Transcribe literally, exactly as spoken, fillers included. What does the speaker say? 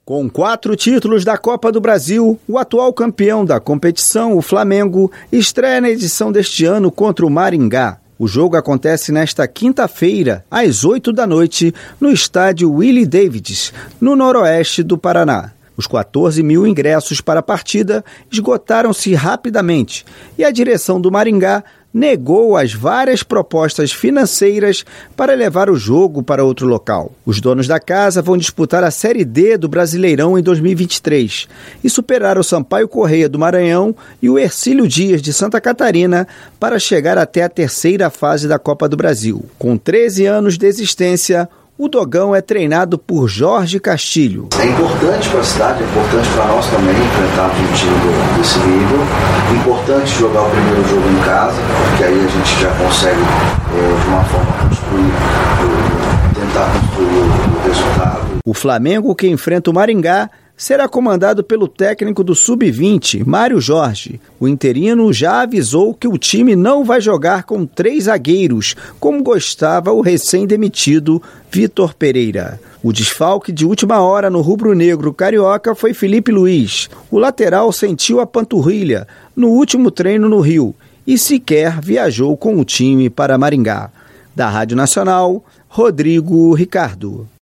Com quatro títulos da Copa do Brasil, o atual campeão da competição, o Flamengo, estreia na edição deste ano contra o Maringá. O jogo acontece nesta quinta-feira, às oito da noite, no estádio Willie Davids, no noroeste do Paraná. Os quatorze mil ingressos para a partida esgotaram-se rapidamente e a direção do Maringá negou as várias propostas financeiras para levar o jogo para outro local. Os donos da casa vão disputar a Série D do Brasileirão em dois mil e vinte e três e superar o Sampaio Corrêa do Maranhão e o Hercílio Dias de Santa Catarina para chegar até a terceira fase da Copa do Brasil. Com treze anos de existência, o Dogão é treinado por Jorge Castilho. É importante para a cidade, é importante para nós também enfrentarmos um time desse nível. É importante jogar o primeiro jogo em casa, porque aí a gente já consegue, é, de uma forma, construir, tentar construir o resultado. O Flamengo, que enfrenta o Maringá, será comandado pelo técnico do sub vinte, Mário Jorge. O interino já avisou que o time não vai jogar com três zagueiros, como gostava o recém-demitido Vitor Pereira. O desfalque de última hora no rubro-negro carioca foi Felipe Luiz. O lateral sentiu a panturrilha no último treino no Rio e sequer viajou com o time para Maringá. Da Rádio Nacional, Rodrigo Ricardo.